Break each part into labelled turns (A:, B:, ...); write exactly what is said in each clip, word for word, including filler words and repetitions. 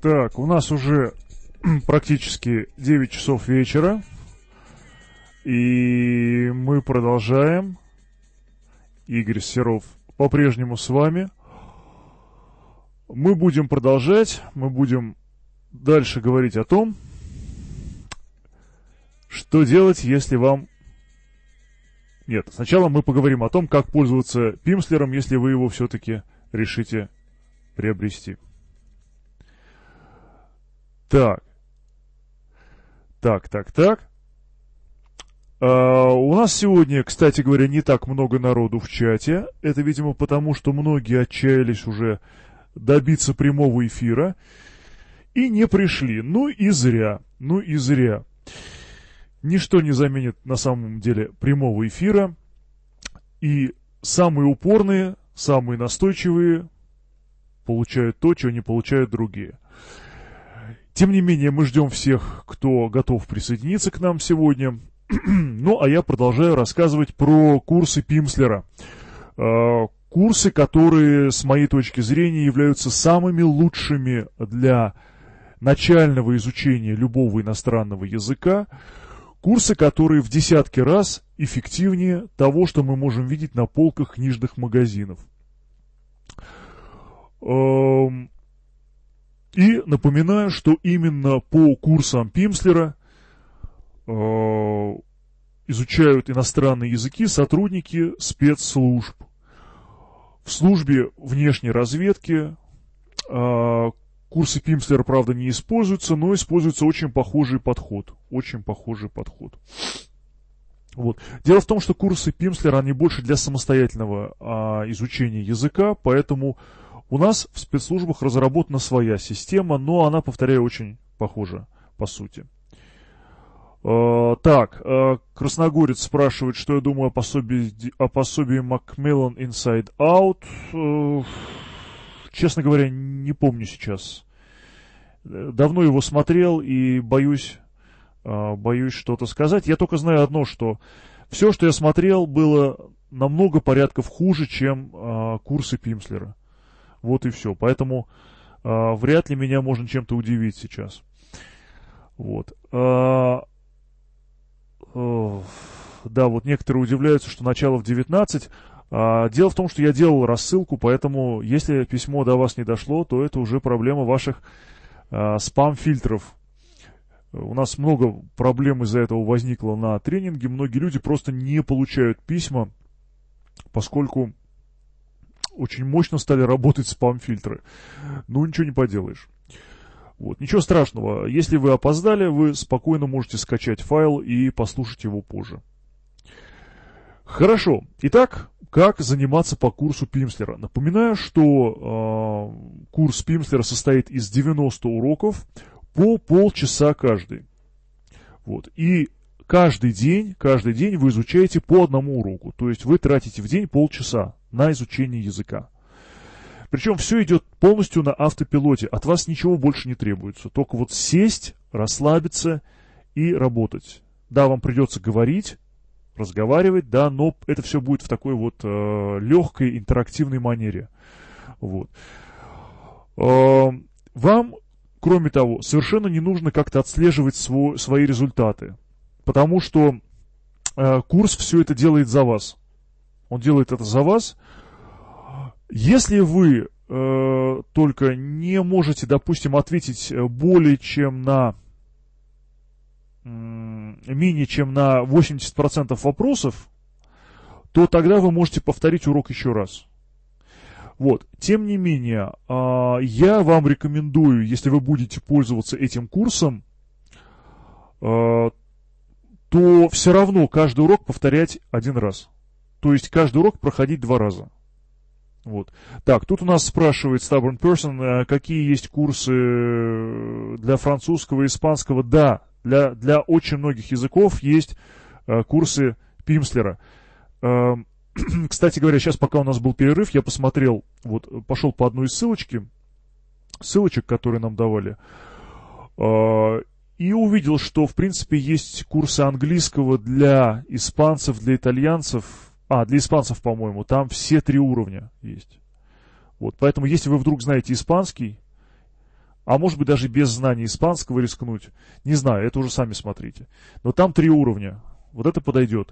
A: Так, у нас уже практически девять часов вечера, и мы продолжаем. Игорь Серов по-прежнему с вами. Мы будем продолжать, мы будем дальше говорить о том, что делать, если вам... Нет, сначала мы поговорим о том, как пользоваться Пимслером, если вы его все-таки решите приобрести. Так. Так, так, так. А, у нас сегодня, кстати говоря, не так много народу в чате. Это, видимо, потому, что многие отчаялись уже добиться прямого эфира и не пришли. Ну и зря, ну и зря. Ничто не заменит на самом деле прямого эфира. И самые упорные, самые настойчивые получают то, чего не получают другие. Тем не менее, мы ждем всех, кто готов присоединиться к нам сегодня. Ну, а я продолжаю рассказывать про курсы Пимслера. Курсы, которые, с моей точки зрения, являются самыми лучшими для начального изучения любого иностранного языка. Курсы, которые в десятки раз эффективнее того, что мы можем видеть на полках книжных магазинов. И напоминаю, что именно по курсам Пимслера э, изучают иностранные языки сотрудники спецслужб. В службе внешней разведки э, курсы Пимслера, правда, не используются, но используется очень похожий подход. Очень похожий подход. Вот. Дело в том, что курсы Пимслера, они больше для самостоятельного э, изучения языка, поэтому... У нас в спецслужбах разработана своя система, но она, повторяю, очень похожа по сути. Э, так, э, Красногорец спрашивает, что я думаю о пособии, о пособии Macmillan Inside Out. Э, честно говоря, не помню сейчас. Давно его смотрел и боюсь, э, боюсь что-то сказать. Я только знаю одно, что все, что я смотрел, было намного порядков хуже, чем э, курсы Пимслера. Вот и все. Поэтому э, вряд ли меня можно чем-то удивить сейчас. Вот. Э, э, да, вот некоторые удивляются, что начало в девятнадцать. Э, дело в том, что я делал рассылку, поэтому если письмо до вас не дошло, то это уже проблема ваших э, спам-фильтров. У нас много проблем из-за этого возникло на тренинге. Многие люди просто не получают письма, поскольку... очень мощно стали работать спам-фильтры. Ну, ничего не поделаешь. Вот. Ничего страшного. Если вы опоздали, вы спокойно можете скачать файл и послушать его позже. Хорошо. Итак, как заниматься по курсу Пимслера? Напоминаю, что э, курс Пимслера состоит из девяноста уроков по полчаса каждый. Вот. И каждый день, каждый день вы изучаете по одному уроку. То есть вы тратите в день полчаса на изучение языка. Причем все идет полностью на автопилоте. От вас ничего больше не требуется. Только вот сесть, расслабиться и работать. Да, вам придется говорить, разговаривать, да, но это все будет в такой вот э, легкой, интерактивной манере. Вот. Э, вам, кроме того, совершенно не нужно как-то отслеживать свой, свои результаты. Потому что э, курс все это делает за вас. Он делает это за вас. Если вы э, только не можете, допустим, ответить более чем на э, менее чем на восемьдесят процентов вопросов, то тогда вы можете повторить урок еще раз. Вот. Тем не менее, э, я вам рекомендую, если вы будете пользоваться этим курсом, э, то все равно каждый урок повторять один раз. То есть каждый урок проходить два раза. Вот. Так, тут у нас спрашивает Stubborn Person, какие есть курсы для французского и испанского. Да, для, для очень многих языков есть э, курсы Пимслера. Э, кстати говоря, сейчас, пока у нас был перерыв, я посмотрел, вот, пошел по одной из ссылочки, ссылочек, которые нам давали, э, и увидел, что, в принципе, есть курсы английского для испанцев, для итальянцев. А, для испанцев, по-моему, там все три уровня есть. Вот, поэтому, если вы вдруг знаете испанский, А может быть, даже без знания испанского рискнуть. Не знаю, это уже сами смотрите. Но там три уровня. Вот это подойдет.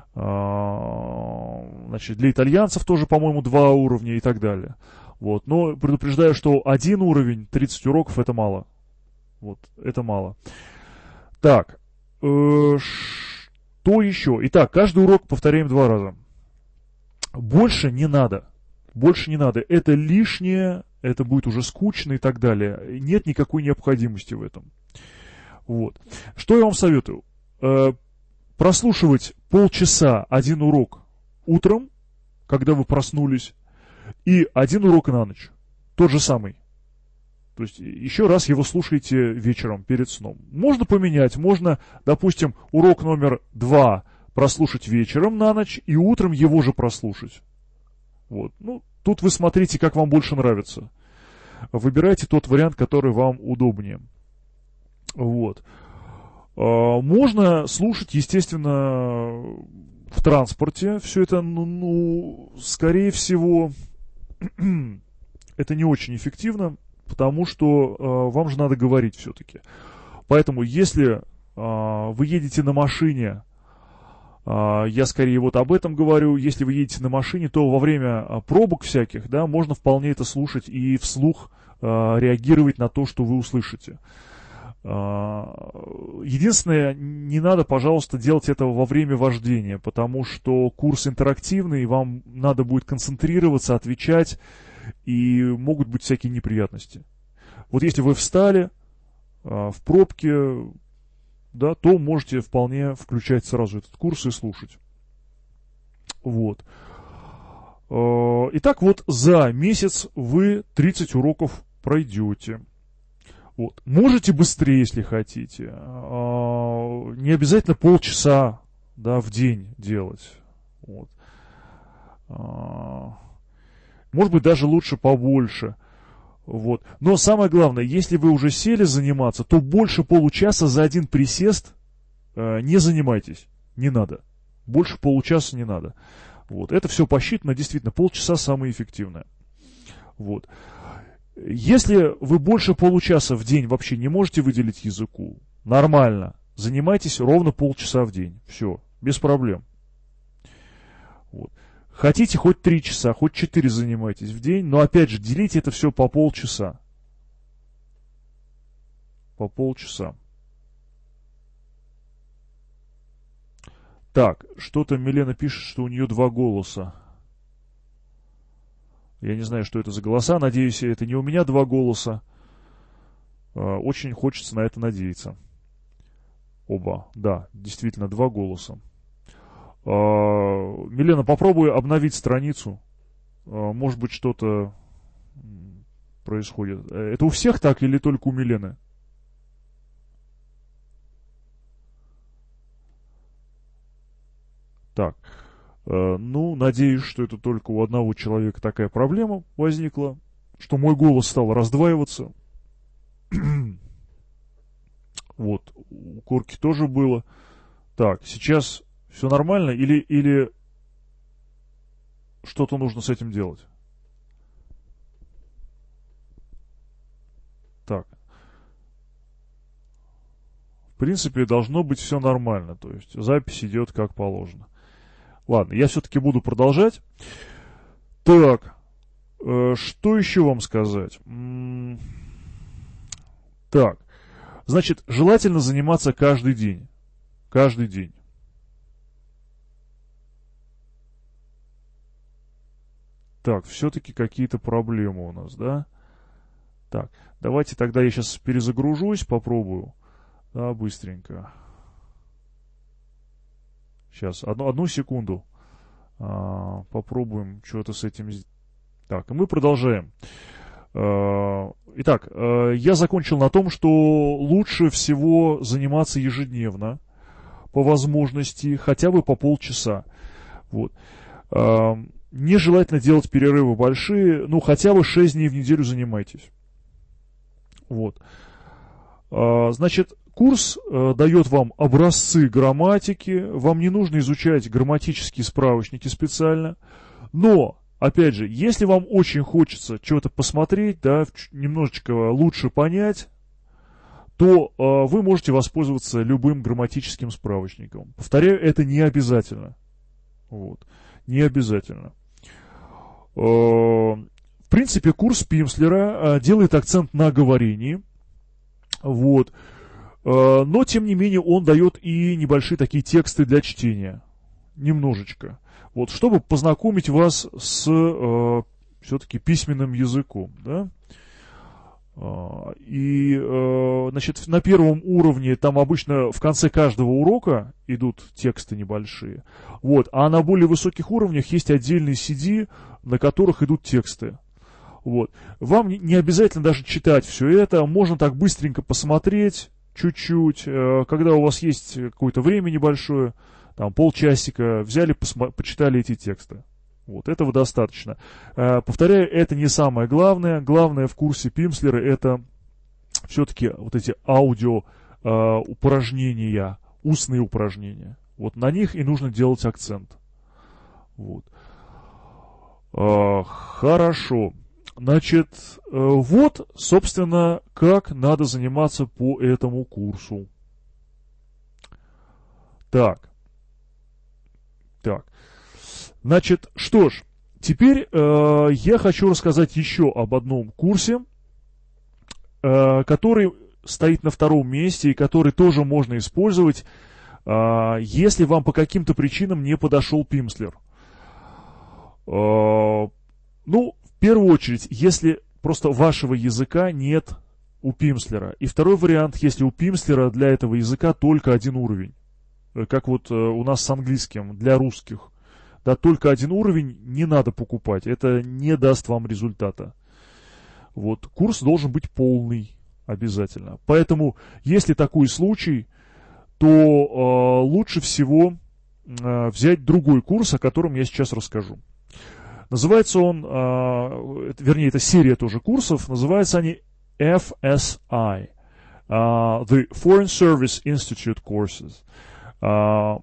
A: Значит, для итальянцев тоже, по-моему, два уровня и так далее. Вот. Но предупреждаю, что один уровень, тридцать уроков, это мало. Вот, это мало. Так, э, что еще? Итак, каждый урок повторяем два раза. Больше не надо. Больше не надо. Это лишнее, это будет уже скучно и так далее. Нет никакой необходимости в этом. Вот. Что я вам советую? Э, прослушивать полчаса один урок утром, когда вы проснулись, и один урок на ночь. Тот же самый. То есть еще раз его слушайте вечером перед сном. Можно поменять, можно, допустим, урок номер два прослушать вечером на ночь и утром его же прослушать. Вот. Ну, тут вы смотрите, как вам больше нравится. Выбирайте тот вариант, который вам удобнее. Вот. Можно слушать, естественно, в транспорте. Все это, ну, ну скорее всего, это не очень эффективно, потому что э, вам же надо говорить все-таки. Поэтому, если э, вы едете на машине, э, я скорее вот об этом говорю, если вы едете на машине, то во время э, пробок всяких, да, можно вполне это слушать и вслух э, реагировать на то, что вы услышите. Единственное, не надо, пожалуйста, делать этого во время вождения, потому что курс интерактивный, вам надо будет концентрироваться, отвечать, и могут быть всякие неприятности. Вот если вы встали в пробке, да, то можете вполне включать сразу этот курс и слушать. Вот. Итак, вот за месяц вы тридцать уроков пройдете. Вот. Можете быстрее, если хотите. Не обязательно полчаса, да, в день делать. Вот. Может быть, даже лучше побольше. Вот. Но самое главное, если вы уже сели заниматься, то больше получаса за один присест не занимайтесь. Не надо. Больше получаса не надо. Вот. Это все посчитано, действительно, полчаса самое эффективное. Вот. Если вы больше получаса в день вообще не можете выделить языку, нормально, занимайтесь ровно полчаса в день. Все, без проблем. Вот. Хотите хоть три часа, хоть четыре занимайтесь в день, но опять же, делите это все по полчаса. По полчаса. Так, что-то Милена пишет, что у нее два голоса. Я не знаю, что это за голоса. Надеюсь, это не у меня два голоса. Очень хочется на это надеяться. Оба. Да, действительно, два голоса. Милена, попробуй обновить страницу. Может быть, что-то происходит. Это у всех так или только у Милены? Так. Ну, надеюсь, что это только у одного человека такая проблема возникла, что мой голос стал раздваиваться. Вот, у Корки тоже было. Так, сейчас все нормально или, или что-то нужно с этим делать? Так. В принципе, должно быть все нормально, то есть запись идет как положено. Ладно, я все-таки буду продолжать. Так, э, что еще вам сказать? М-м- так, значит, желательно заниматься каждый день. Каждый день. Так, все-таки какие-то проблемы у нас, да? Так, давайте тогда я сейчас перезагружусь, попробую. Да, быстренько. Сейчас, одну, одну секунду. А, попробуем что-то с этим сделать. Так, и мы продолжаем. А, итак, а, я закончил на том, что лучше всего заниматься ежедневно, по возможности, хотя бы по полчаса. Вот. А, нежелательно делать перерывы большие, ну, хотя бы шесть дней в неделю занимайтесь. Вот. А, значит, курс э, дает вам образцы грамматики, вам не нужно изучать грамматические справочники специально, но опять же, если вам очень хочется чего-то посмотреть, да, немножечко лучше понять, то э, вы можете воспользоваться любым грамматическим справочником. Повторяю, это не обязательно. Вот. Не обязательно. Э, в принципе, курс Пимслера э, делает акцент на говорении. Вот. Э, но, тем не менее, он дает и небольшие такие тексты для чтения. Немножечко. Вот, чтобы познакомить вас с э, все-таки письменным языком. Да? И, значит, на первом уровне там обычно в конце каждого урока идут тексты небольшие. Вот. А на более высоких уровнях есть отдельные си ди, на которых идут тексты. Вот. Вам не обязательно даже читать все это. Можно так быстренько посмотреть чуть-чуть. Когда у вас есть какое-то время небольшое, там полчасика, взяли, почитали эти тексты. Вот, этого достаточно. Э, повторяю, это не самое главное. Главное в курсе Пимслера это все-таки вот эти аудио э, упражнения, устные упражнения. Вот на них и нужно делать акцент. Вот. Э, хорошо. Значит, э, вот, собственно, как надо заниматься по этому курсу. Так. Так. Значит, что ж, теперь э, я хочу рассказать еще об одном курсе, э, который стоит на втором месте и который тоже можно использовать, э, если вам по каким-то причинам не подошел Пимслер. Э, ну, в первую очередь, если просто вашего языка нет у Пимслера. И второй вариант, если у Пимслера для этого языка только один уровень, как вот э, у нас с английским для русских. Да, только один уровень не надо покупать, это не даст вам результата. Вот, курс должен быть полный обязательно. Поэтому, если такой случай, то э, лучше всего э, взять другой курс, о котором я сейчас расскажу. Называется он, э, вернее, это серия тоже курсов, называются они эф эс ай, uh, The Foreign Service Institute Courses. Uh,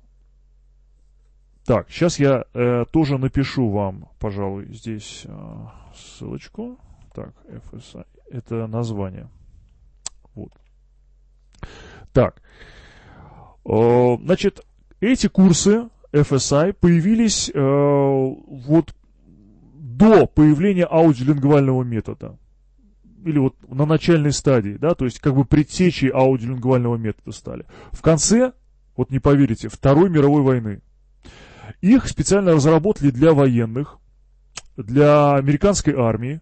A: Так, сейчас я э, тоже напишу вам, пожалуй, здесь э, ссылочку. Так, эф эс ай, это название. Вот. Так, э, значит, эти курсы эф эс ай появились э, вот до появления аудиолингвального метода. Или вот на начальной стадии, да, то есть как бы предтечей аудиолингвального метода стали. В конце, вот не поверите, Второй мировой войны. Их специально разработали для военных, для американской армии,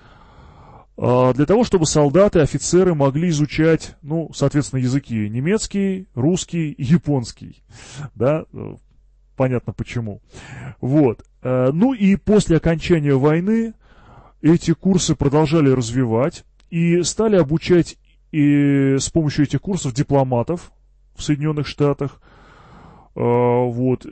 A: для того, чтобы солдаты, офицеры могли изучать, ну, соответственно, языки немецкий, русский и японский. Да, понятно почему. Вот. Ну и после окончания войны эти курсы продолжали развивать и стали обучать и с помощью этих курсов дипломатов в Соединенных Штатах. Вот,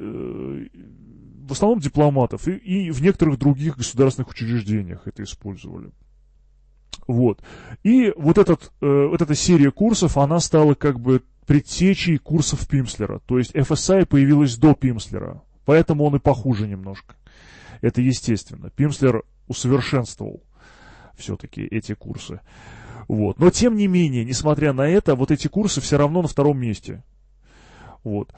A: в основном дипломатов и, и в некоторых других государственных учреждениях это использовали. Вот. И вот, этот, вот эта серия курсов, она стала как бы предтечей курсов Пимслера. То есть эф эс ай появилась до Пимслера, поэтому он и похуже немножко. Это естественно. Пимслер усовершенствовал все-таки эти курсы. Вот. Но тем не менее, несмотря на это, вот эти курсы все равно на втором месте. Вот.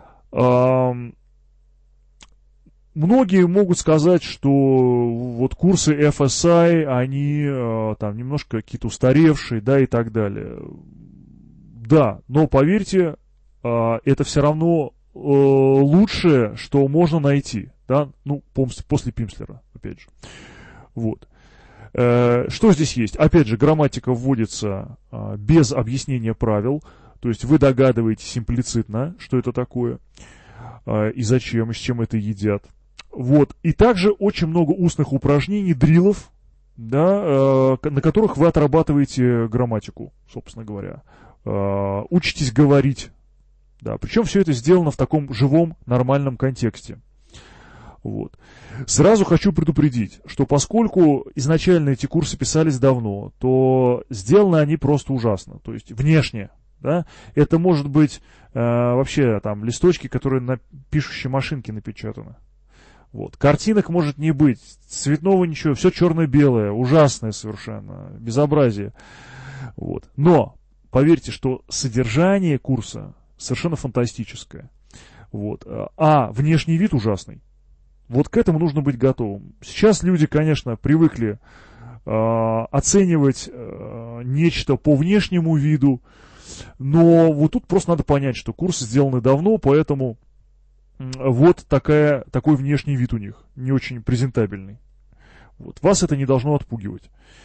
A: Многие могут сказать, что вот курсы эф эс ай, они там немножко какие-то устаревшие, да, и так далее. Да, но поверьте, это все равно лучшее, что можно найти, да, ну, после Пимслера, опять же. Вот. Что здесь есть? Опять же, грамматика вводится без объяснения правил. То есть вы догадываетесь имплицитно, что это такое, э, и зачем, и с чем это едят. Вот. И также очень много устных упражнений, дриллов, да, э, на которых вы отрабатываете грамматику, собственно говоря. Э, учитесь говорить. Да. Причем все это сделано в таком живом, нормальном контексте. Вот. Сразу хочу предупредить, что поскольку изначально эти курсы писались давно, то сделаны они просто ужасно. То есть внешне. Да? Это может быть э, вообще там листочки, которые на пишущей машинке напечатаны. Вот. Картинок может не быть, цветного ничего, все черно-белое, ужасное совершенно, безобразие. Вот. Но поверьте, что содержание курса совершенно фантастическое. Вот. А внешний вид ужасный. Вот к этому нужно быть готовым. Сейчас люди, конечно, привыкли э, оценивать э, нечто по внешнему виду, но вот тут просто надо понять, что курсы сделаны давно, поэтому вот такая, такой внешний вид у них, не очень презентабельный. Вот. Вас это не должно отпугивать.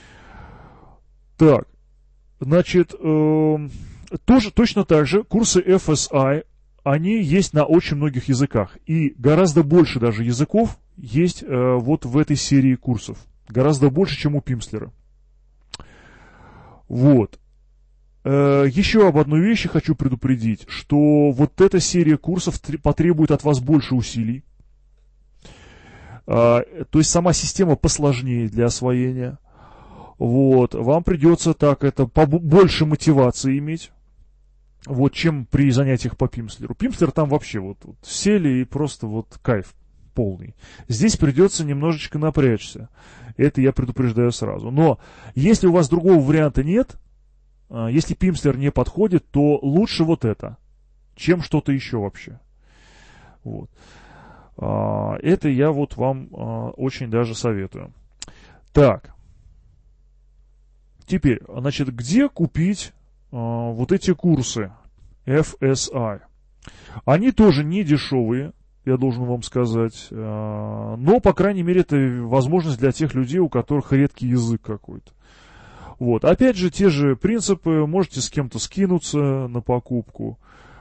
A: Так, значит, э, тоже, точно так же курсы эф эс ай, они есть на очень многих языках. И гораздо больше даже языков есть э, вот в этой серии курсов. Гораздо больше, чем у Пимслера. Вот. Э, еще об одной вещи хочу предупредить, что вот эта серия курсов потребует от вас больше усилий. Э, то есть сама система посложнее для освоения. Вот. Вам придется так это побольше мотивации иметь. Вот, чем при занятиях по Пимслеру. Пимслер там вообще вот, вот сели и просто вот кайф полный. Здесь придется немножечко напрячься. Это я предупреждаю сразу. Но если у вас другого варианта нет, если Пимслер не подходит, то лучше вот это, чем что-то еще вообще. Вот. Это я вот вам очень даже советую. Так. Теперь, значит, где купить вот эти курсы эф эс ай? Они тоже не дешевые, я должен вам сказать, но, по крайней мере, это возможность для тех людей, у которых редкий язык какой-то. Вот. Опять же, те же принципы, можете с кем-то скинуться на покупку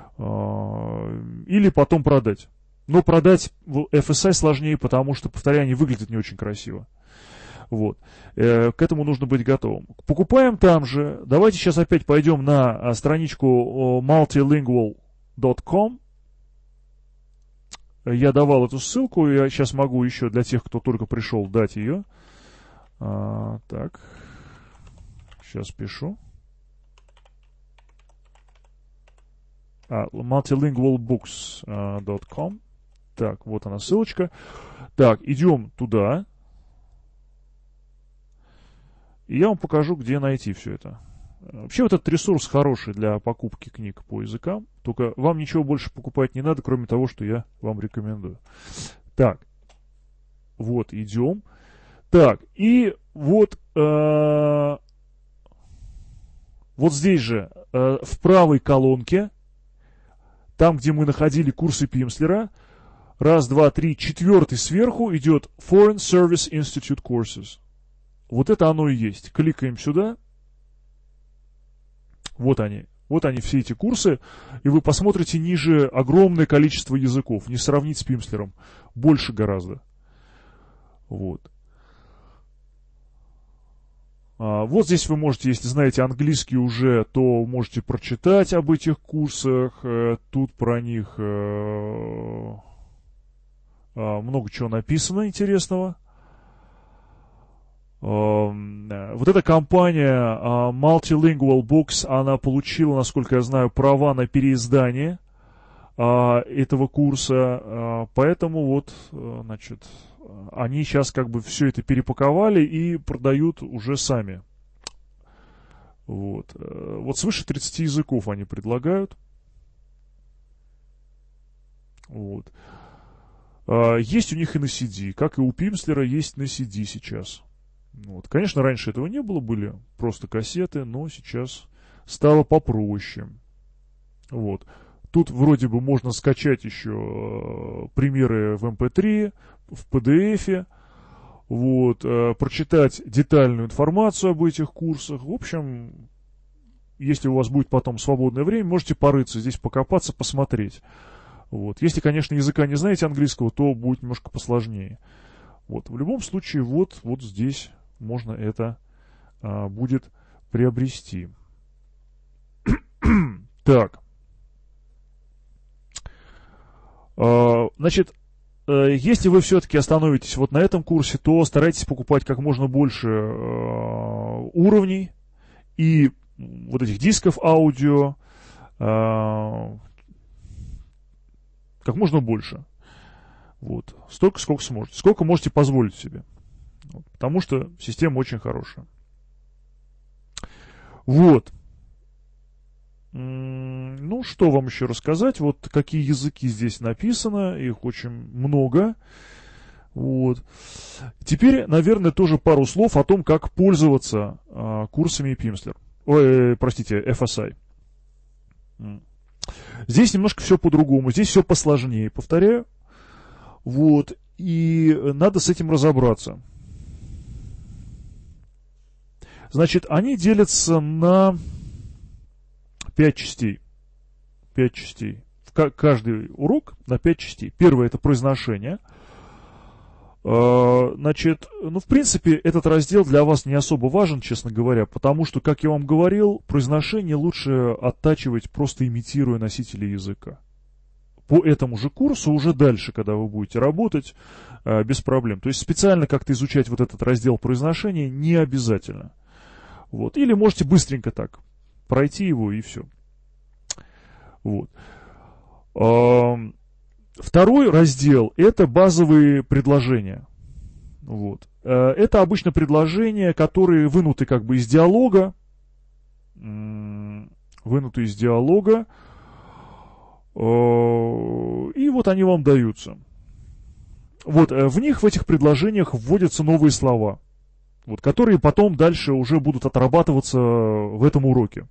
A: или потом продать. Но продать эф эс ай сложнее, потому что, повторяю, они выглядят не очень красиво. Вот. Э, к этому нужно быть готовым. Покупаем там же. Давайте сейчас опять пойдем на страничку multilingual точка ком. Я давал эту ссылку, я сейчас могу еще для тех, кто только пришел, дать ее. А, так. Сейчас пишу. А, multilingual books точка ком. Так, вот она ссылочка. Так, идем туда. И я вам покажу, где найти все это. Вообще вот этот ресурс хороший для покупки книг по языкам. Только вам ничего больше покупать не надо, кроме того, что я вам рекомендую. Так. Вот, идем. Так, и вот, э, вот здесь же, э, в правой колонке, там, где мы находили курсы Пимслера, раз, два, три, четвертый сверху идет Foreign Service Institute Courses. Вот это оно и есть. Кликаем сюда. Вот они. Вот они, все эти курсы. И вы посмотрите ниже огромное количество языков. Не сравнить с Пимслером. Больше гораздо. Вот. А, вот здесь вы можете, если знаете английский уже, то можете прочитать об этих курсах. Тут про них много чего написано интересного. Вот эта компания Multilingual Books, она получила, насколько я знаю, права на переиздание этого курса, поэтому вот, значит, они сейчас как бы все это перепаковали и продают уже сами. Вот, вот свыше тридцати языков они предлагают. Вот. Есть у них и на си ди, как и у Пимслера есть на си ди сейчас. Вот. Конечно, раньше этого не было, были просто кассеты, но сейчас стало попроще. Вот. Тут вроде бы можно скачать еще примеры в эм пэ три, в пи ди эф, вот, прочитать детальную информацию об этих курсах. В общем, если у вас будет потом свободное время, можете порыться здесь, покопаться, посмотреть. Вот. Если, конечно, языка не знаете английского, то будет немножко посложнее. Вот. В любом случае, вот, вот здесь можно это а, будет приобрести. Так. А, значит, а, если вы все-таки остановитесь вот на этом курсе, то старайтесь покупать как можно больше а, уровней и вот этих дисков аудио, а, как можно больше. Вот. Столько, сколько сможете. Сколько можете позволить себе. Вот. Потому что система очень хорошая. Вот. Ну, что вам еще рассказать? Вот какие языки здесь написано. Их очень много. Вот. Теперь, наверное, тоже пару слов о том, как пользоваться а, курсами Pimsleur. Ой, простите, эф эс ай. Здесь немножко все по-другому. Здесь все посложнее, повторяю. Вот. И надо с этим разобраться. Значит, они делятся на пять частей. Пять частей. Каждый урок на пять частей. Первое — это произношение. Значит, ну, в принципе, этот раздел для вас не особо важен, честно говоря, потому что, как я вам говорил, произношение лучше оттачивать, просто имитируя носителя языка. По этому же курсу уже дальше, когда вы будете работать, без проблем. То есть специально как-то изучать вот этот раздел произношения не обязательно. Вот. Или можете быстренько так пройти его и все. Вот. Второй раздел – это базовые предложения. Вот. Это обычно предложения, которые вынуты как бы из диалога. Вынуты из диалога. И вот они вам даются. Вот в них, в этих предложениях вводятся новые слова, вот, которые потом дальше уже будут отрабатываться в этом уроке.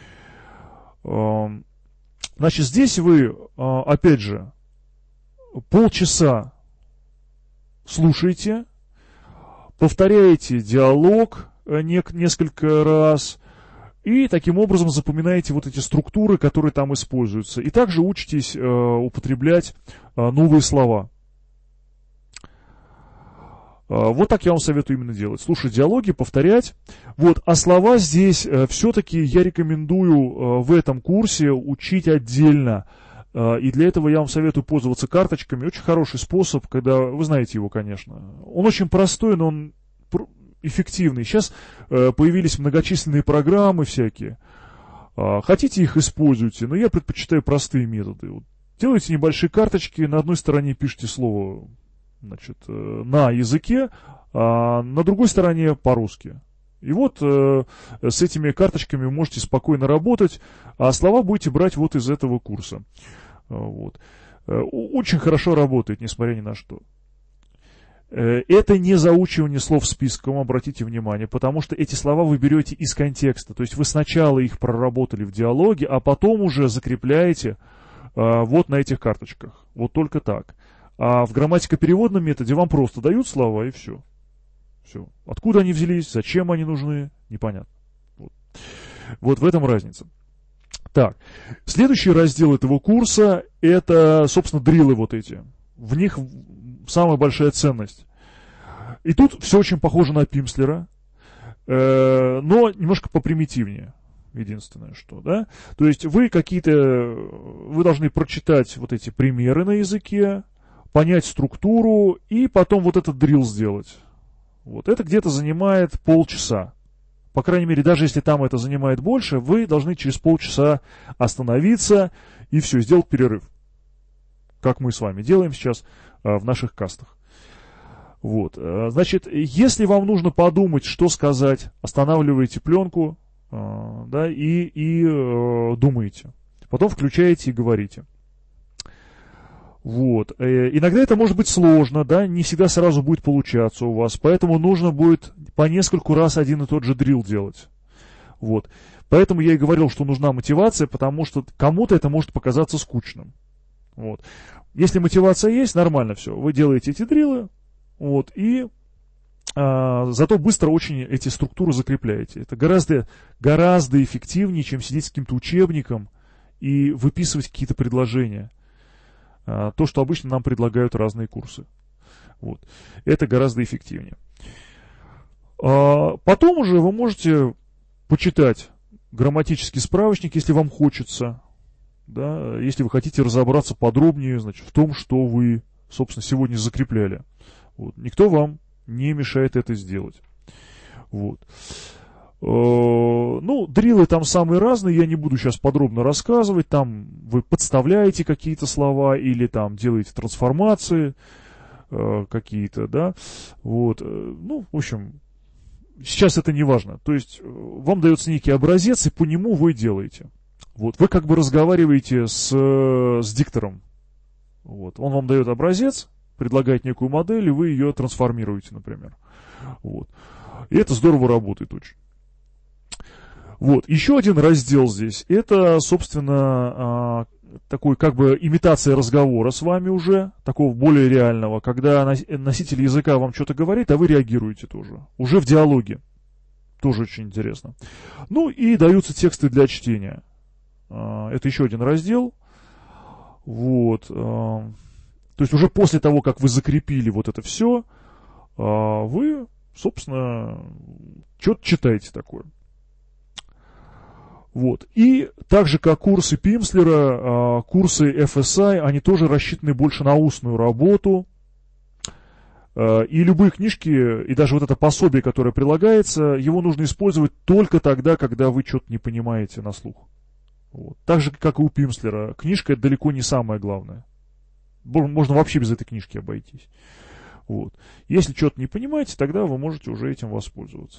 A: Значит, здесь вы, опять же, полчаса слушаете, повторяете диалог несколько раз и таким образом запоминаете вот эти структуры, которые там используются. И также учитесь э, употреблять э, новые слова. Э, вот так я вам советую именно делать. Слушать диалоги, повторять. Вот. А слова здесь э, все-таки я рекомендую э, в этом курсе учить отдельно. И для этого я вам советую пользоваться карточками. Очень хороший способ, когда вы знаете его, конечно. Он очень простой, но он эффективный. Сейчас появились многочисленные программы всякие. Хотите их используйте, но я предпочитаю простые методы. Вот. Делайте небольшие карточки, на одной стороне пишите слово, значит, на языке, а на другой стороне по-русски. И вот э, с этими карточками вы можете спокойно работать, а слова будете брать вот из этого курса. Вот. Очень хорошо работает, несмотря ни на что. Это не заучивание слов списком, обратите внимание, потому что эти слова вы берете из контекста. То есть вы сначала их проработали в диалоге, а потом уже закрепляете вот на этих карточках. Вот только так. А в грамматико-переводном методе вам просто дают слова и все. Все. Откуда они взялись, зачем они нужны, непонятно. Вот, вот в этом разница. Так, следующий раздел этого курса – это, собственно, дриллы вот эти. В них самая большая ценность. И тут все очень похоже на Pimsleur, э, но немножко попримитивнее. Единственное, что, да. То есть вы какие-то, вы должны прочитать вот эти примеры на языке, понять структуру и потом вот этот дрилл сделать. Вот. Это где-то занимает полчаса. По крайней мере, даже если там это занимает больше, вы должны через полчаса остановиться и все, сделать перерыв. Как мы с вами делаем сейчас а, в наших кастах. Вот. Значит, если вам нужно подумать, что сказать, останавливаете пленку, а, да, и, и а, думаете. Потом включаете и говорите. Вот. Иногда это может быть сложно, да, не всегда сразу будет получаться у вас, поэтому нужно будет по нескольку раз один и тот же дрилл делать. Вот. Поэтому я и говорил, что нужна мотивация, потому что кому-то это может показаться скучным. Вот. Если мотивация есть, нормально все. Вы делаете эти дриллы, вот, и а, зато быстро очень эти структуры закрепляете. Это гораздо, гораздо эффективнее, чем сидеть с каким-то учебником и выписывать какие-то предложения. То, что обычно нам предлагают разные курсы. Вот. Это гораздо эффективнее. Потом уже вы можете почитать грамматический справочник, если вам хочется. Да, если вы хотите разобраться подробнее, значит, в том, что вы, собственно, сегодня закрепляли. Вот. Никто вам не мешает это сделать. Вот. Ну, дриллы там самые разные, я не буду сейчас подробно рассказывать, там вы подставляете какие-то слова или там делаете трансформации, э, какие-то, да, вот, э, ну, в общем, сейчас это не важно, то есть э, вам дается некий образец, и по нему вы делаете. Вот, вы как бы разговариваете с, с диктором, вот, он вам дает образец, предлагает некую модель, и вы ее трансформируете, например, вот, и это здорово работает очень. Вот, еще один раздел здесь, это, собственно, такой как бы имитация разговора с вами уже, такого более реального, когда носитель языка вам что-то говорит, а вы реагируете тоже, уже в диалоге, тоже очень интересно. Ну и даются тексты для чтения, это еще один раздел, вот, то есть уже после того, как вы закрепили вот это все, вы, собственно, что-то читаете такое. Вот. И так же, как курсы Пимслера, курсы эф эс ай, они тоже рассчитаны больше на устную работу. И любые книжки, и даже вот это пособие, которое прилагается, его нужно использовать только тогда, когда вы что-то не понимаете на слух. Вот. Так же, как и у Пимслера. Книжка — это далеко не самое главное. Можно вообще без этой книжки обойтись. Вот. Если что-то не понимаете, тогда вы можете уже этим воспользоваться.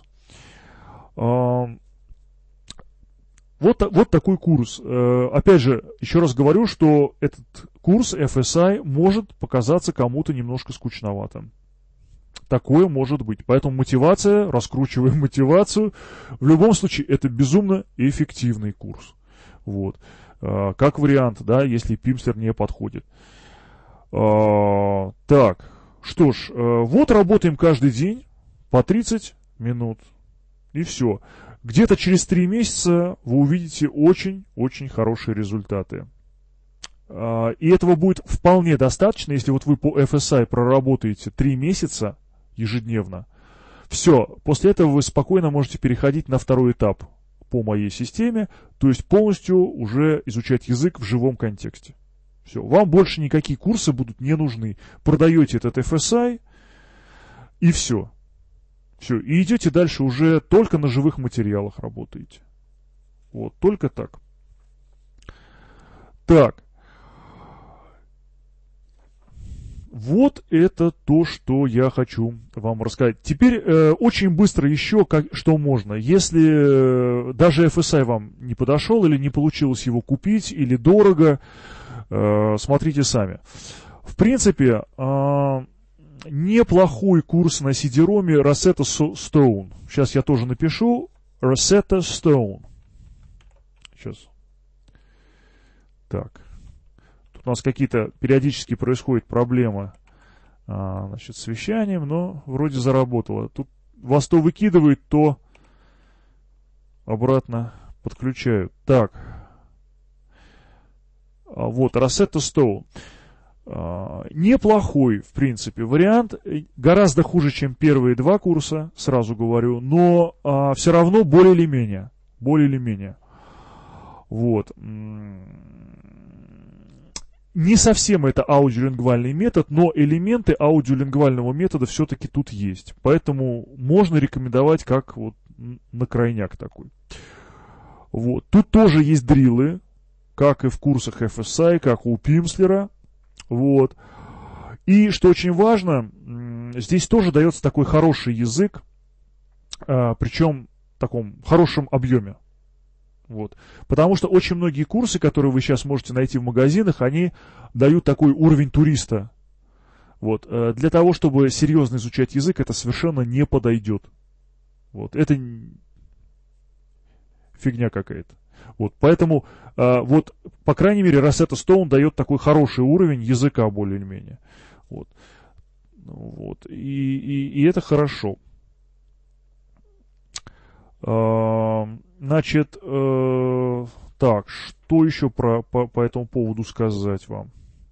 A: Вот, вот такой курс. Опять же, еще раз говорю, что этот курс эф эс ай может показаться кому-то немножко скучноватым. Такое может быть. Поэтому мотивация, раскручиваем мотивацию. В любом случае, это безумно эффективный курс. Вот. Как вариант, да, если Пимслер не подходит. Так, что ж, вот работаем каждый день по тридцать минут. И все. Где-то через три месяца вы увидите очень-очень хорошие результаты. И этого будет вполне достаточно, если вот вы по эф эс ай проработаете три месяца ежедневно. Все, после этого вы спокойно можете переходить на второй этап по моей системе, то есть полностью уже изучать язык в живом контексте. Все, вам больше никакие курсы будут не нужны. Продаете этот эф эс ай и все. Все, и идете дальше уже только на живых материалах работаете. Вот, только так. Так. Вот это то, что я хочу вам рассказать. Теперь э, очень быстро еще, как, что можно. Если э, даже эф эс ай вам не подошел, или не получилось его купить, или дорого, э, смотрите сами. В принципе, э, неплохой курс на си ди-роме Rosetta Stone. Сейчас я тоже напишу. Rosetta Stone. Сейчас. Так. Тут у нас какие-то периодически происходят проблемы а, значит, с вещанием, но вроде заработало. Тут вас то выкидывает, то обратно подключают. Так. А, вот, Rosetta Stone. Неплохой, в принципе, вариант, гораздо хуже, чем первые два курса, сразу говорю, но а, все равно более или менее, более или менее. Вот. Не совсем это аудиолингвальный метод, но элементы аудиолингвального метода все-таки тут есть, поэтому можно рекомендовать как вот на крайняк такой. Вот. Тут тоже есть дриллы, как и в курсах эф эс ай, как у Пимслера. Вот. И что очень важно, здесь тоже дается такой хороший язык, причем в таком хорошем объеме. Вот. Потому что очень многие курсы, которые вы сейчас можете найти в магазинах, они дают такой уровень туриста. Вот. Для того, чтобы серьезно изучать язык, это совершенно не подойдет. Вот. Это фигня какая-то. Вот, поэтому, э, вот, по крайней мере, Rosetta Stone дает такой хороший уровень языка более-менее. Вот, вот, и, и, и это хорошо. Э, значит, э, так, что еще про, по, по этому поводу сказать вам?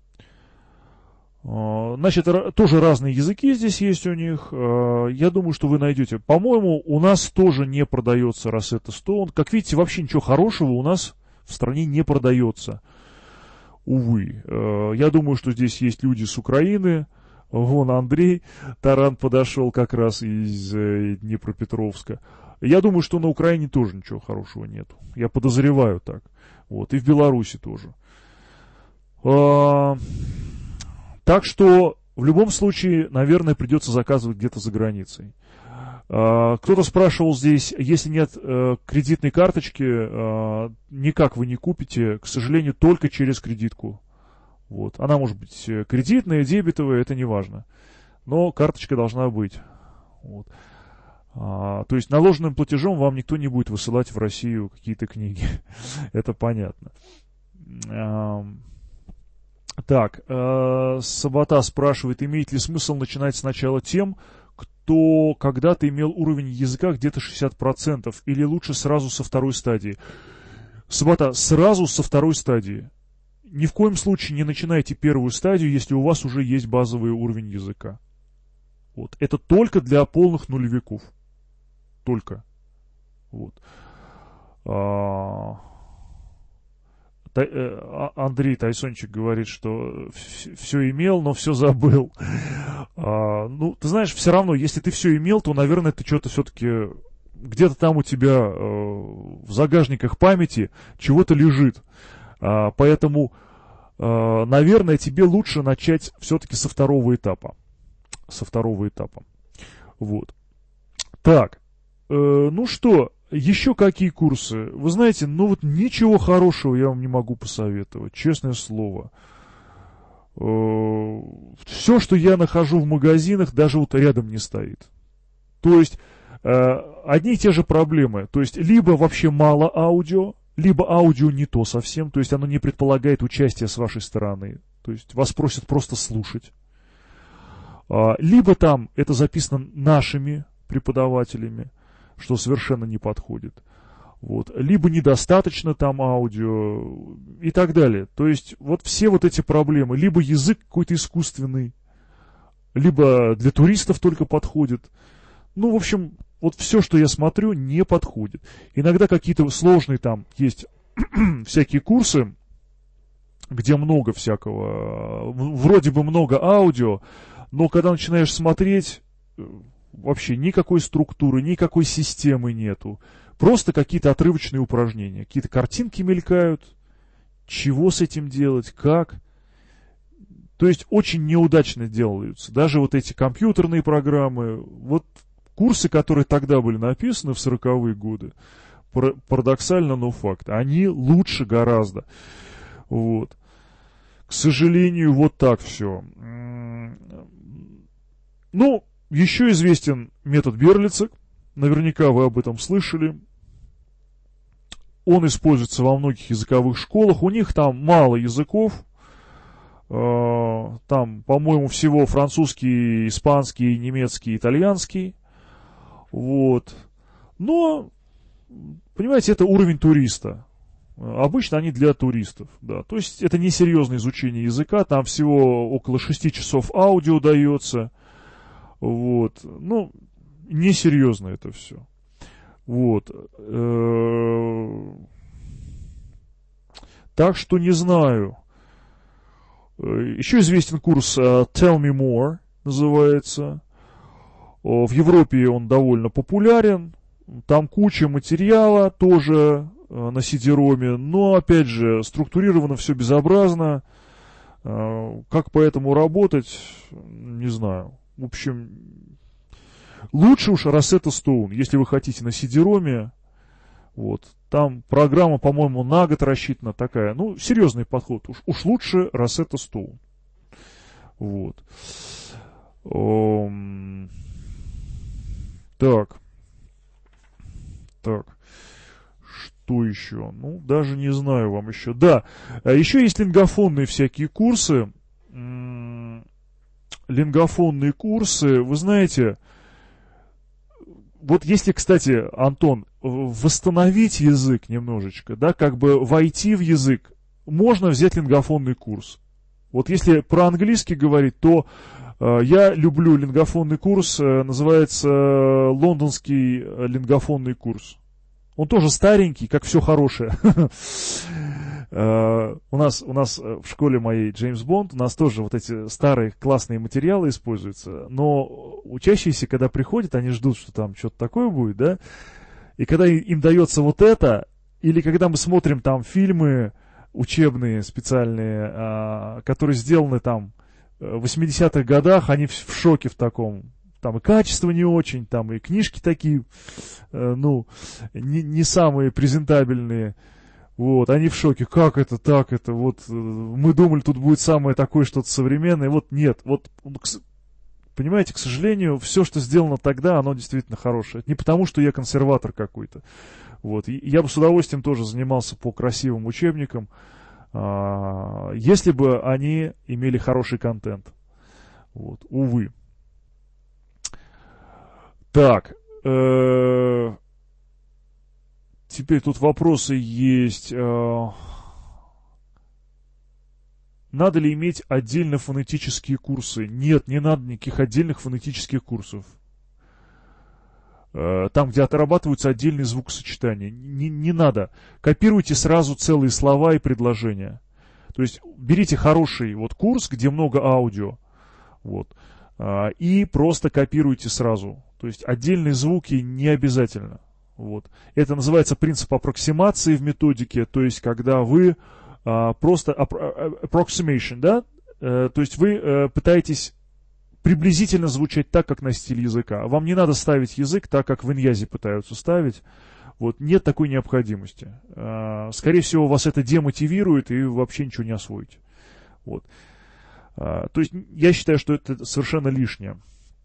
A: Значит, тоже разные языки здесь есть у них. Я думаю, что вы найдете. По-моему, у нас тоже не продается Rosetta Stone. Как видите, вообще ничего хорошего у нас в стране не продается. Увы. Я думаю, что здесь есть люди с Украины. Вон Андрей Таран подошел как раз из Днепропетровска. Я думаю, что на Украине тоже ничего хорошего нету. Я подозреваю так. Вот. И в Беларуси тоже. Так что в любом случае, наверное, придется заказывать где-то за границей. Кто-то спрашивал здесь, если нет кредитной карточки, никак вы не купите, к сожалению, только через кредитку. Вот. Она может быть кредитная, дебетовая, это не важно. Но карточка должна быть. Вот. А, то есть наложенным платежом вам никто не будет высылать в Россию какие-то книги. Это понятно. А, так, а, Сабота спрашивает, имеет ли смысл начинать сначала тем, кто когда-то имел уровень языка где-то шестьдесят процентов, или лучше сразу со второй стадии? Сабота, сразу со второй стадии. Ни в коем случае не начинайте первую стадию, если у вас уже есть базовый уровень языка. Вот. Это только для полных нулевиков. Только. Вот. А... Андрей Тайсончик говорит, что все имел, но все забыл. А, ну, ты знаешь, все равно, если ты все имел, то, наверное, ты что-то все-таки где-то там у тебя э, в загашниках памяти чего-то лежит. А, поэтому, э, наверное, тебе лучше начать все-таки со второго этапа. Со второго этапа. Вот. Так. Э, ну что, еще какие курсы? Вы знаете, ну вот ничего хорошего я вам не могу посоветовать, честное слово. Э, все, что я нахожу в магазинах, даже вот рядом не стоит. То есть, э, одни и те же проблемы. То есть, либо вообще мало аудио, либо аудио не то совсем, то есть оно не предполагает участия с вашей стороны. То есть, вас просят просто слушать. Э, либо там это записано нашими преподавателями, что совершенно не подходит. Вот. Либо недостаточно там аудио и так далее. То есть вот все вот эти проблемы. Либо язык какой-то искусственный, либо для туристов только подходит. Ну, в общем, вот все, что я смотрю, не подходит. Иногда какие-то сложные там есть всякие курсы, где много всякого, вроде бы много аудио, но когда начинаешь смотреть, вообще никакой структуры, никакой системы нету. Просто какие-то отрывочные упражнения. Какие-то картинки мелькают. Чего с этим делать? Как? То есть очень неудачно делаются. Даже вот эти компьютерные программы. Вот курсы, которые тогда были написаны в сороковые годы, парадоксально, но факт, они лучше гораздо. Вот. К сожалению, вот так все. Ну, еще известен метод Берлица, наверняка вы об этом слышали. Он используется во многих языковых школах, у них там мало языков, там, по-моему, всего французский, испанский, немецкий, итальянский, вот. Но, понимаете, это уровень туриста. Обычно они для туристов, да. То есть это несерьезное изучение языка, там всего около шести часов аудио дается. Вот, ну, несерьезно это все. Вот. Так что не знаю. Еще известен курс Tell Me More, называется. В Европе он довольно популярен. Там куча материала тоже на сидероме, но, опять же, структурировано все безобразно. Как по этому работать, не знаю. В общем, лучше уж Rosetta Stone, если вы хотите на сидероме. Вот. Там программа, по-моему, на год рассчитана такая. Ну, серьезный подход. Уж, уж лучше Rosetta Stone. Вот. Эм... Так. Так. Что еще? Ну, даже не знаю вам еще. Да, еще есть лингофонные всякие курсы. Лингофонные курсы, вы знаете, вот если, кстати, Антон, восстановить язык немножечко, да, как бы войти в язык, можно взять лингофонный курс. Вот если про английский говорить, то э, я люблю лингофонный курс, э, называется э, лондонский лингофонный курс. Он тоже старенький, как все хорошее. Uh, у нас, у нас в школе моей Джеймс Бонд, у нас тоже вот эти старые классные материалы используются, но учащиеся, когда приходят, они ждут, что там что-то такое будет, да, и когда им дается вот это, или когда мы смотрим там фильмы учебные, специальные, uh, которые сделаны там в восьмидесятых годах, они в шоке в таком. Там и качество не очень, там и книжки такие, э, ну, не, не самые презентабельные. Вот, они в шоке. Как это так? Это вот э, мы думали, тут будет самое такое что-то современное. Вот нет. Вот, понимаете, к сожалению, все, что сделано тогда, оно действительно хорошее. Это не потому, что я консерватор какой-то. Вот, и я бы с удовольствием тоже занимался по красивым учебникам, э, если бы они имели хороший контент. Вот, увы. Так, э, теперь тут вопросы есть. Э, надо ли иметь отдельно фонетические курсы? Нет, не надо никаких отдельных фонетических курсов. Э, там, где отрабатываются отдельные звукосочетания. Не, не надо. Копируйте сразу целые слова и предложения. То есть берите хороший вот курс, где много аудио, вот, э, и просто копируйте сразу. То есть отдельные звуки не обязательно. Вот. Это называется принцип аппроксимации в методике, то есть когда вы а, просто approximation, да, э, то есть вы э, пытаетесь приблизительно звучать так, как носитель языка. Вам не надо ставить язык так, как в иньязе пытаются ставить. Вот. Нет такой необходимости. А, скорее всего, вас это демотивирует, и вы вообще ничего не освоите. Вот. А, то есть я считаю, что это совершенно лишнее.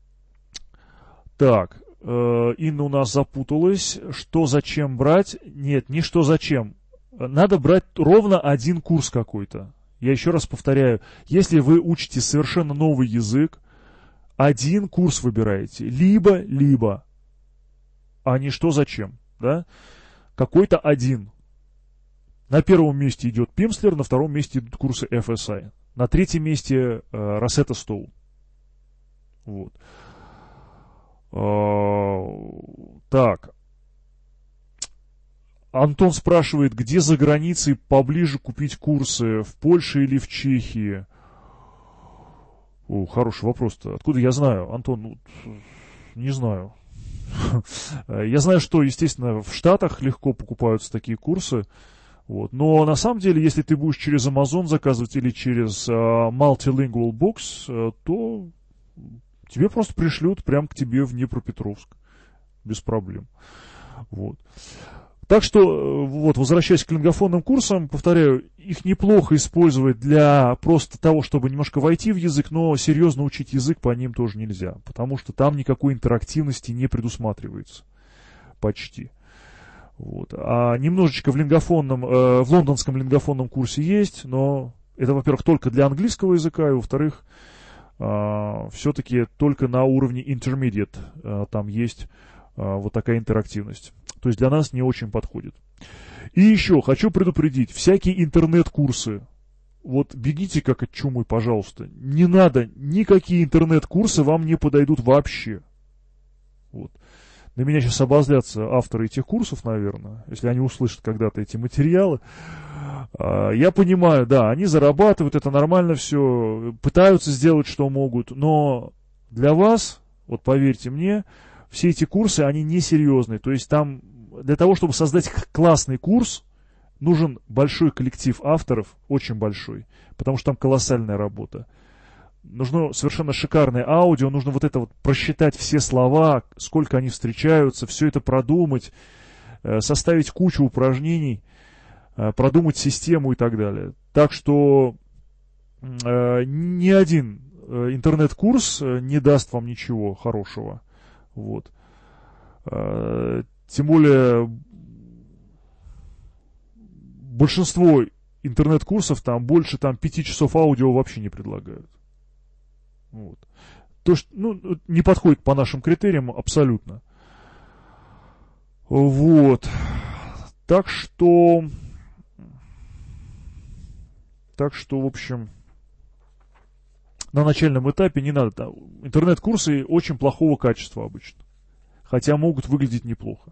A: Так, э, Инна у нас запуталась. Что, зачем брать? Нет, не что, зачем. Надо брать ровно один курс какой-то. Я еще раз повторяю, если вы учите совершенно новый язык, один курс выбираете. Либо, либо. А не что, зачем. Да? Какой-то один. На первом месте идет Pimsleur, на втором месте идут курсы эф эс ай. На третьем месте э, Rosetta Stone. Вот. Так. Антон спрашивает, где за границей поближе купить курсы, в Польше или в Чехии? О, хороший вопрос-то. Откуда я знаю? Антон, ну, не знаю. Я знаю, что, естественно, в Штатах легко покупаются такие курсы. Вот. Но на самом деле, если ты будешь через Amazon заказывать или через uh, Multilingual Books, uh, то тебе просто пришлют прямо к тебе в Днепропетровск. Без проблем. Вот. Так что, вот, возвращаясь к лингофонным курсам, повторяю, их неплохо использовать для просто того, чтобы немножко войти в язык, но серьезно учить язык по ним тоже нельзя, потому что там никакой интерактивности не предусматривается. Почти. Вот. А немножечко в лингофонном, э, в лондонском лингофонном курсе есть, но это, во-первых, только для английского языка, и, во-вторых, э, все-таки только на уровне intermediate э, там есть э, вот такая интерактивность. То есть для нас не очень подходит. И еще хочу предупредить, всякие интернет-курсы, вот бегите как от чумы, пожалуйста. Не надо, никакие интернет-курсы вам не подойдут вообще. Вот. На меня сейчас обозлятся авторы этих курсов, наверное, если они услышат когда-то эти материалы. Я понимаю, да, они зарабатывают, это нормально все, пытаются сделать, что могут, но для вас, вот поверьте мне, все эти курсы, они несерьезные. То есть там для того, чтобы создать классный курс, нужен большой коллектив авторов, очень большой, потому что там колоссальная работа. Нужно совершенно шикарное аудио, нужно вот это вот просчитать все слова, сколько они встречаются, все это продумать, составить кучу упражнений, продумать систему и так далее. Так что э, ни один интернет-курс не даст вам ничего хорошего. Вот. Э, тем более большинство интернет-курсов там больше там, пяти часов аудио вообще не предлагают. Вот. То, что ну, не подходит по нашим критериям абсолютно. Вот. Так что... Так что, в общем, на начальном этапе не надо. Там, интернет-курсы очень плохого качества обычно. Хотя могут выглядеть неплохо.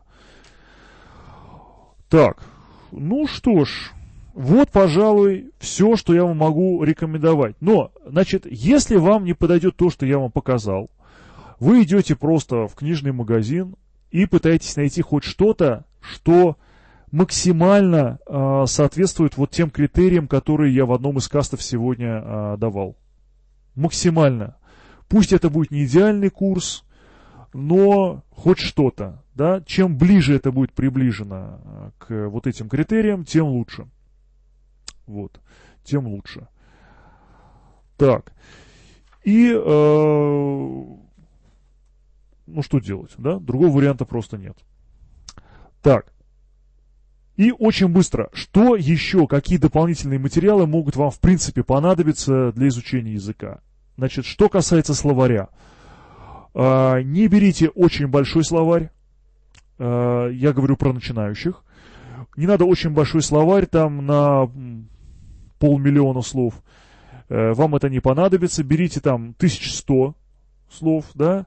A: Так, ну что ж, вот, пожалуй, все, что я вам могу рекомендовать. Но, значит, если вам не подойдет то, что я вам показал, вы идете просто в книжный магазин и пытаетесь найти хоть что-то, что максимально э, соответствует вот тем критериям, которые я в одном из кастов сегодня э, давал. максимально. Пусть это будет не идеальный курс, но хоть что-то, да, чем ближе это будет приближено к вот этим критериям, тем лучше. Вот, тем лучше. Так, и, э, ну что делать, да, другого варианта просто нет. Так, и очень быстро, что еще, какие дополнительные материалы могут вам в принципе понадобиться для изучения языка? Значит, что касается словаря. Не берите очень большой словарь, я говорю про начинающих. Не надо очень большой словарь, там на полмиллиона слов. Вам это не понадобится. Берите там тысяча сто слов, да.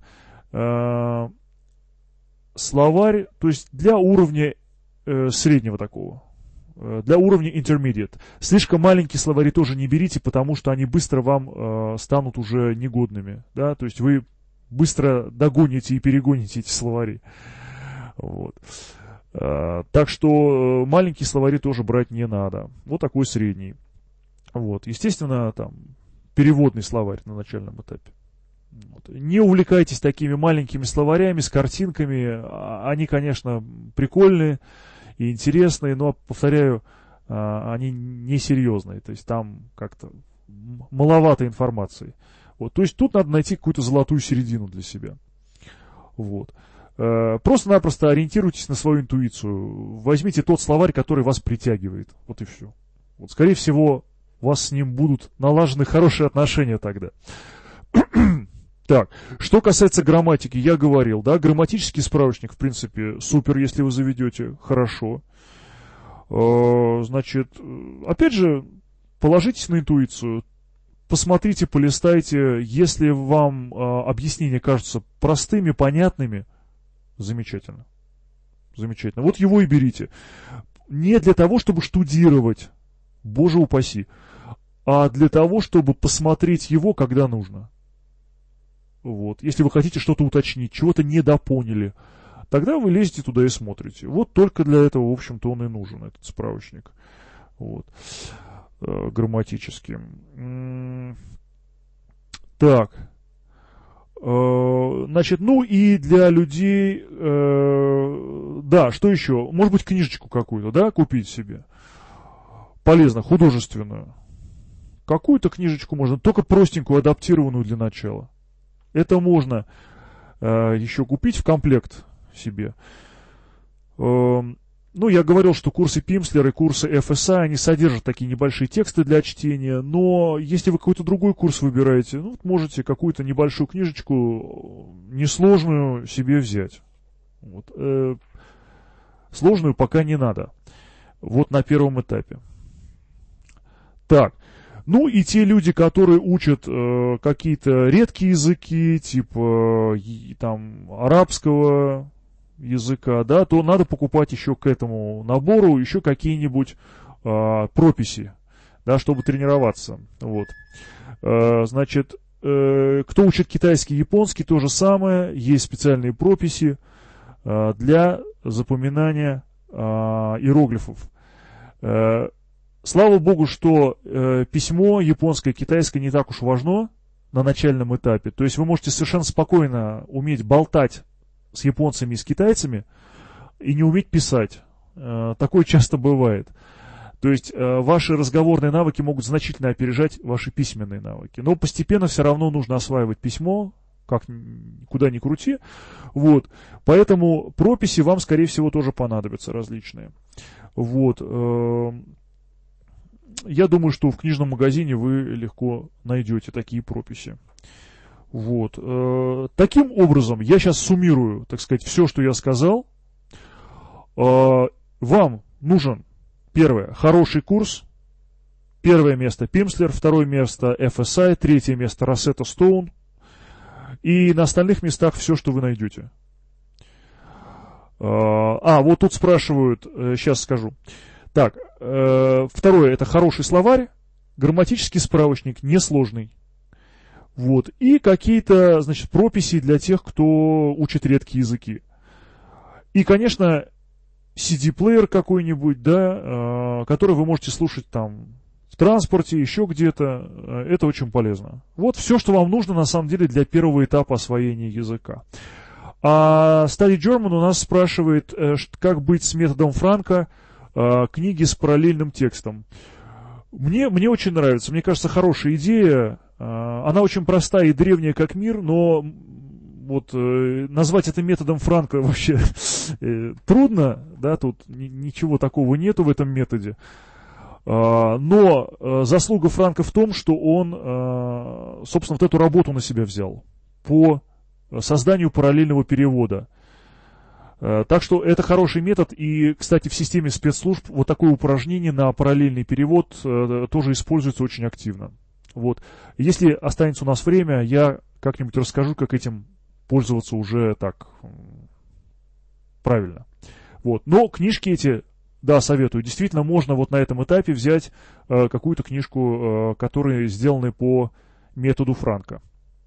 A: Словарь, то есть для уровня среднего такого. Для уровня intermediate. Слишком маленькие словари тоже не берите, потому что они быстро вам станут уже негодными, да. То есть вы быстро догоните и перегоните эти словари. Вот. А, так что маленькие словари тоже брать не надо. Вот такой средний. Вот. Естественно, там переводный словарь на начальном этапе. Вот. Не увлекайтесь такими маленькими словарями с картинками. Они, конечно, прикольные и интересные, но, повторяю, они несерьезные. То есть там как-то маловато информации. Вот, то есть тут надо найти какую-то золотую середину для себя. Вот. Э, просто-напросто ориентируйтесь на свою интуицию. Возьмите тот словарь, который вас притягивает. Вот и все. Вот, скорее всего, у вас с ним будут налажены хорошие отношения тогда. Так, что касается грамматики, я говорил, да, грамматический справочник, в принципе, супер, если вы заведете, хорошо. Э, значит, опять же, положитесь на интуицию. Посмотрите, полистайте, если вам э, объяснения кажутся простыми, понятными, замечательно. Замечательно. Вот его и берите. Не для того, чтобы штудировать, боже упаси, а для того, чтобы посмотреть его, когда нужно. Вот. Если вы хотите что-то уточнить, чего-то недопоняли, тогда вы лезете туда и смотрите. Вот только для этого, в общем-то, он и нужен, этот справочник. Вот. Грамматически. Так. Значит, ну и для людей, да, что еще? Может быть, книжечку какую-то, да, купить себе. Полезно, художественную. Какую-то книжечку можно, только простенькую, адаптированную для начала. Это можно еще купить в комплект себе. Ну, я говорил, что курсы Pimsleur и курсы эф эс ай, они содержат такие небольшие тексты для чтения, но если вы какой-то другой курс выбираете, ну, можете какую-то небольшую книжечку, несложную, себе взять. Вот. Э, сложную пока не надо. Вот на первом этапе. Так. Ну и те люди, которые учат э, какие-то редкие языки, типа э, там арабского языка, да, то надо покупать еще к этому набору еще какие-нибудь э, прописи, да, чтобы тренироваться. Вот. Э, значит, э, кто учит китайский, японский, то же самое, есть специальные прописи э, для запоминания э, иероглифов. Э, слава богу, что э, письмо японское, китайское не так уж важно на начальном этапе. То есть вы можете совершенно спокойно уметь болтать с японцами и с китайцами и не уметь писать. Э, такое часто бывает. То есть э, ваши разговорные навыки могут значительно опережать ваши письменные навыки. Но постепенно все равно нужно осваивать письмо, как куда ни крути. Вот. Поэтому прописи вам, скорее всего, тоже понадобятся различные. Вот. Э, я думаю, что в книжном магазине вы легко найдете такие прописи. Вот. Э, таким образом, я сейчас суммирую, так сказать, все, что я сказал. Э, вам нужен, первое, хороший курс. Первое место Pimsleur, второе место эф эс ай, третье место Rosetta Stone. И на остальных местах все, что вы найдете. Э, а, вот тут спрашивают, э, сейчас скажу. Так, э, второе, это хороший словарь, грамматический справочник, несложный. Вот. И какие-то, значит, прописи для тех, кто учит редкие языки. И, конечно, си ди-плеер какой-нибудь, да, э, который вы можете слушать там транспорте, еще где-то. Это очень полезно. Вот все, что вам нужно на самом деле для первого этапа освоения языка. А Study German у нас спрашивает, как быть с методом Франка, книги с параллельным текстом. Мне, мне очень нравится, мне кажется, хорошая идея. Она очень простая и древняя как мир, но вот назвать это методом Франка вообще трудно, да, тут ничего такого нету в этом методе. Но заслуга Франка в том, что он, собственно, вот эту работу на себя взял по созданию параллельного перевода. Так что это хороший метод, и, кстати, в системе спецслужб вот такое упражнение на параллельный перевод тоже используется очень активно. Вот. Если останется у нас время, я как-нибудь расскажу, как этим пользоваться уже так правильно. Вот. Но книжки эти, да, советую. Действительно, можно вот на этом этапе взять э, какую-то книжку, э, которые сделаны по методу Франка.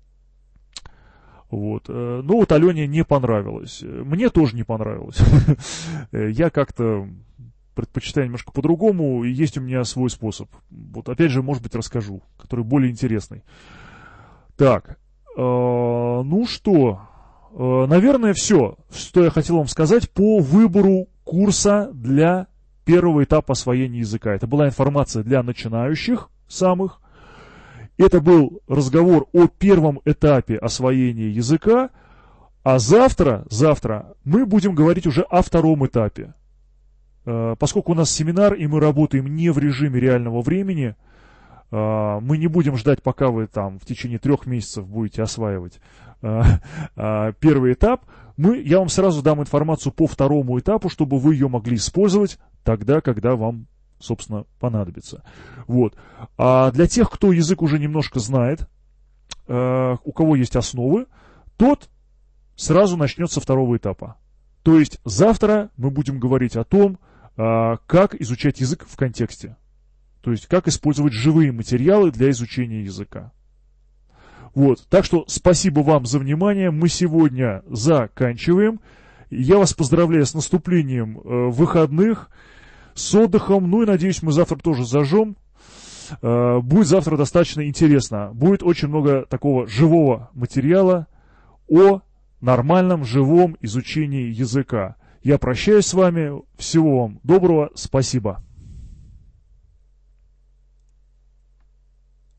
A: Вот. Но вот Алене не понравилось. Мне тоже не понравилось. Я как-то предпочитаю немножко по-другому, и есть у меня свой способ. Вот опять же, может быть, расскажу, который более интересный. Так, ну что, наверное, все, что я хотел вам сказать по выбору курса для первого этапа освоения языка. Это была информация для начинающих самых. Это был разговор о первом этапе освоения языка, а завтра, завтра мы будем говорить уже о втором этапе. Поскольку у нас семинар, и мы работаем не в режиме реального времени, мы не будем ждать, пока вы там в течение трех месяцев будете осваивать первый этап. Мы, я вам сразу дам информацию по второму этапу, чтобы вы ее могли использовать тогда, когда вам, собственно, понадобится. Вот. А для тех, кто язык уже немножко знает, э, у кого есть основы, тот сразу начнет со второго этапа. То есть завтра мы будем говорить о том, э, как изучать язык в контексте. То есть как использовать живые материалы для изучения языка. Вот. Так что спасибо вам за внимание. Мы сегодня заканчиваем. Я вас поздравляю с наступлением э, выходных, с отдыхом, ну и надеюсь, мы завтра тоже зажжем. Будет завтра достаточно интересно. Будет очень много такого живого материала о нормальном, живом изучении языка. Я прощаюсь с вами. Всего вам доброго. Спасибо.